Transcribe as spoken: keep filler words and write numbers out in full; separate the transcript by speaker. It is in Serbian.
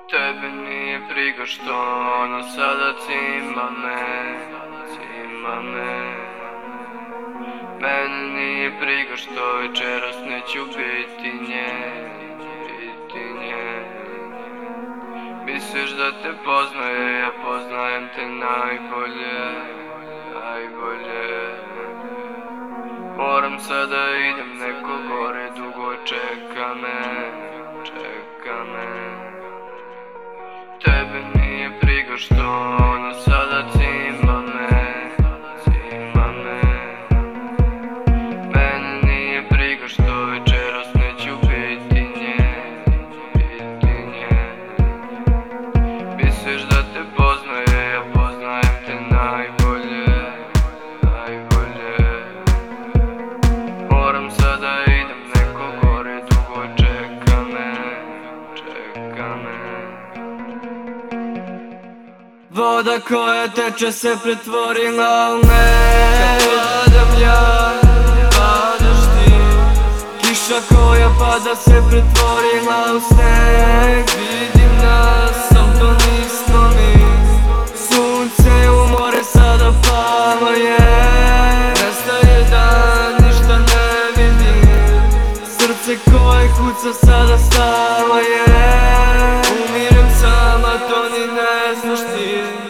Speaker 1: Tebe nije briga što ono sada cima me, cima me. Mene nije briga što večeras neću biti nje, biti nje. Misliš da te poznaje, ja poznajem te najbolje, najbolje. Moram sada idem, neko gore dugo čeka me, čeka me. Tebe nije briga što ono sada cima me, cima me. Mene nije briga što večeras neću biti nje, biti nje. Misliš da te poznaje, ja poznajem te najbolje, najbolje. Moram sada idem, neko gore dugo čeka me, čeka me.
Speaker 2: Voda koja teče se pretvorila u med. Kad padam ja, padaš ti. Kiša koja pada se pretvorila u sneg. Vidim nas, al to nismo mi. Sunce u more sada plavo je. Nestaje dan, ništa ne vidim. Srce koje kuca sada stalo je. Umirem sam, a to ni ne znaš ti.